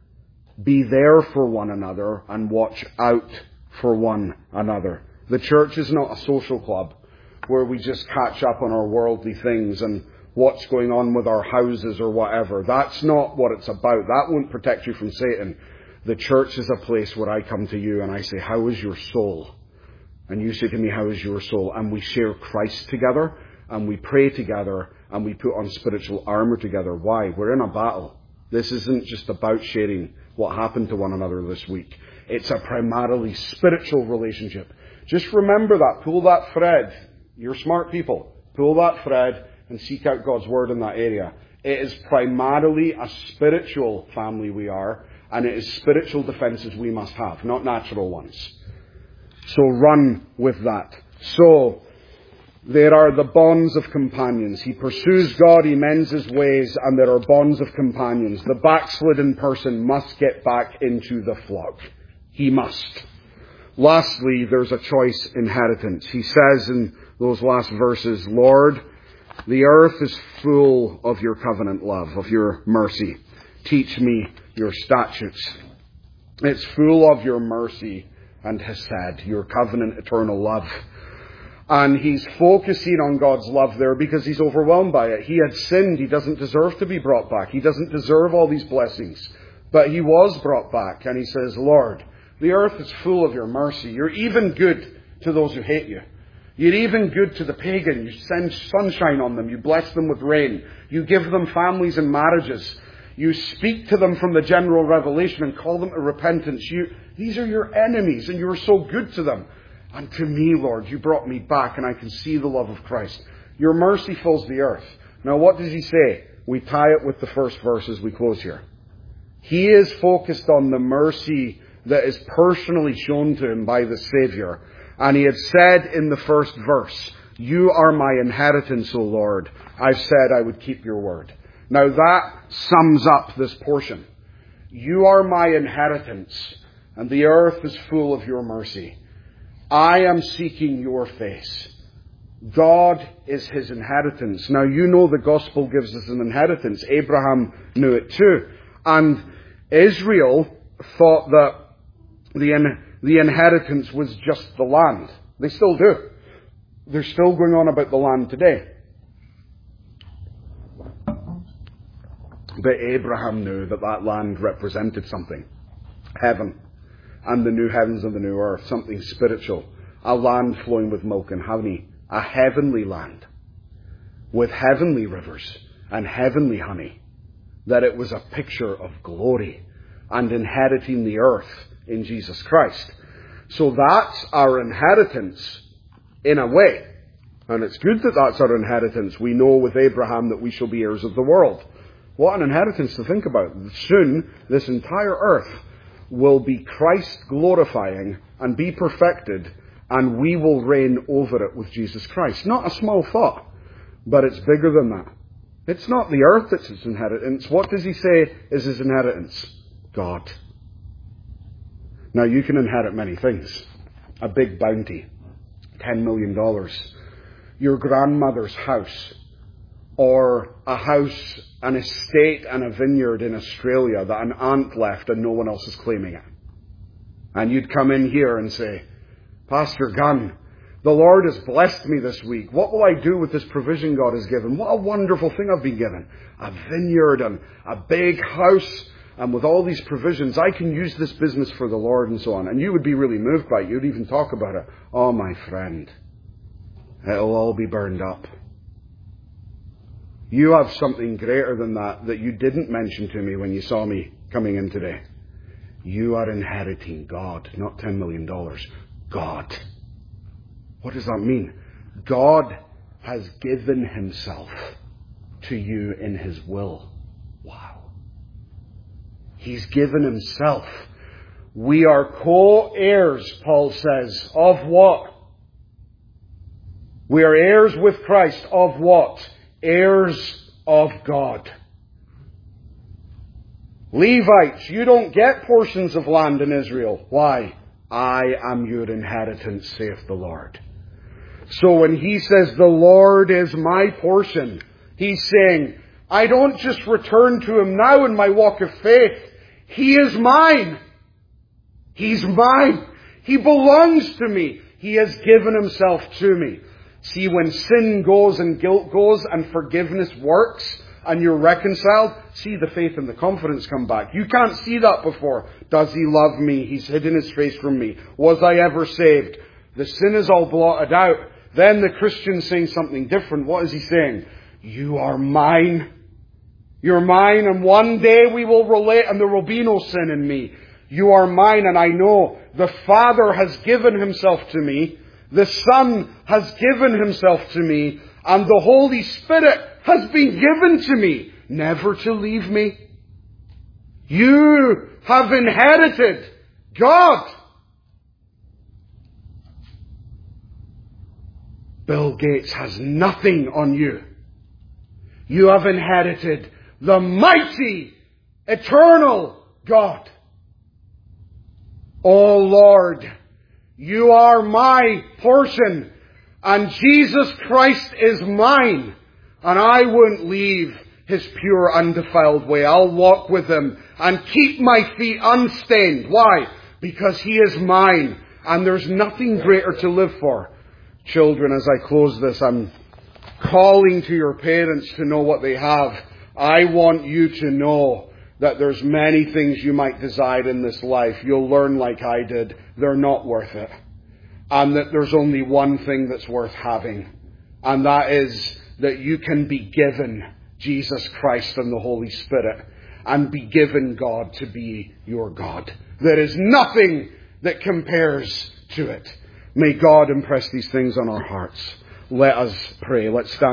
Be there for one another and watch out for one another. The church is not a social club where we just catch up on our worldly things and what's going on with our houses or whatever. That's not what it's about. That won't protect you from Satan. The church is a place where I come to you and I say, how is your soul? And you say to me, how is your soul? And we share Christ together and we pray together and we put on spiritual armor together. Why? We're in a battle. This isn't just about sharing what happened to one another this week. It's a primarily spiritual relationship. Just remember that. Pull that thread. You're smart people. Pull that thread and seek out God's Word in that area. It is primarily a spiritual family we are, and it is spiritual defenses we must have, not natural ones. So run with that. So, there are the bonds of companions. He pursues God, he mends his ways, and there are bonds of companions. The backslidden person must get back into the flock. He must. Lastly, there's a choice inheritance. He says in those last verses, Lord, the earth is full of your covenant love, of your mercy. Teach me your statutes. It's full of your mercy and hesed, your covenant eternal love. And he's focusing on God's love there because he's overwhelmed by it. He had sinned. He doesn't deserve to be brought back. He doesn't deserve all these blessings. But he was brought back. And he says, Lord, the earth is full of your mercy. You're even good to those who hate you. You're even good to the pagan. You send sunshine on them. You bless them with rain. You give them families and marriages. You speak to them from the general revelation and call them to repentance. These are your enemies, and you are so good to them. And to me, Lord, you brought me back, and I can see the love of Christ. Your mercy fills the earth. Now, what does he say? We tie it with the first verse as we close here. He is focused on the mercy that is personally shown to him by the Savior. And he had said in the first verse, you are my inheritance, O Lord. I've said I would keep your word. Now that sums up this portion. You are my inheritance, and the earth is full of your mercy. I am seeking your face. God is his inheritance. Now you know the gospel gives us an inheritance. Abraham knew it too. And Israel thought that the inheritance was just the land. They still do. They're still going on about the land today. But Abraham knew that that land represented something. Heaven. And the new heavens and the new earth. Something spiritual. A land flowing with milk and honey. A heavenly land. With heavenly rivers and heavenly honey. That it was a picture of glory. And inheriting the earth in Jesus Christ. So that's our inheritance in a way. And it's good that that's our inheritance. We know with Abraham that we shall be heirs of the world. What an inheritance to think about. Soon, this entire earth will be Christ glorifying and be perfected, and we will reign over it with Jesus Christ. Not a small thought, but it's bigger than that. It's not the earth that's his inheritance. What does he say is his inheritance? God. Now you can inherit many things. A big bounty. $10 million. Your grandmother's house. Or a house, an estate and a vineyard in Australia that an aunt left and no one else is claiming it. And you'd come in here and say, Pastor Gunn, the Lord has blessed me this week. What will I do with this provision God has given? What a wonderful thing I've been given. A vineyard and a big house. And with all these provisions, I can use this business for the Lord and so on. And you would be really moved by it. You'd even talk about it. Oh, my friend, it'll all be burned up. You have something greater than that you didn't mention to me when you saw me coming in today. You are inheriting God, not $10 million. God. What does that mean? God has given himself to you in his will. Wow. He's given himself. We are co-heirs, Paul says, of what? We are heirs with Christ of what? Heirs of God. Levites, you don't get portions of land in Israel. Why? I am your inheritance, saith the Lord. So when he says, the Lord is my portion, he's saying, I don't just return to him now in my walk of faith. He is mine. He's mine. He belongs to me. He has given himself to me. See, when sin goes and guilt goes and forgiveness works and you're reconciled, see the faith and the confidence come back. You can't see that before. Does he love me? He's hidden his face from me. Was I ever saved? The sin is all blotted out. Then the Christian's saying something different. What is he saying? You are mine. You're mine, and one day we will relate and there will be no sin in me. You are mine, and I know the Father has given himself to me. The Son has given himself to me, and the Holy Spirit has been given to me, never to leave me. You have inherited God. Bill Gates has nothing on you. You have inherited the mighty, eternal God. Oh Lord, you are my portion, and Jesus Christ is mine, and I won't leave his pure, undefiled way. I'll walk with him and keep my feet unstained. Why? Because he is mine, and there's nothing greater to live for. Children, as I close this, I'm calling to your parents to know what they have. I want you to know that there's many things you might desire in this life. You'll learn like I did. They're not worth it. and that there's only one thing that's worth having, and that is that you can be given Jesus Christ and the Holy Spirit, and be given God to be your God. There is nothing that compares to it. May God impress these things on our hearts. Let us pray. Let's stand.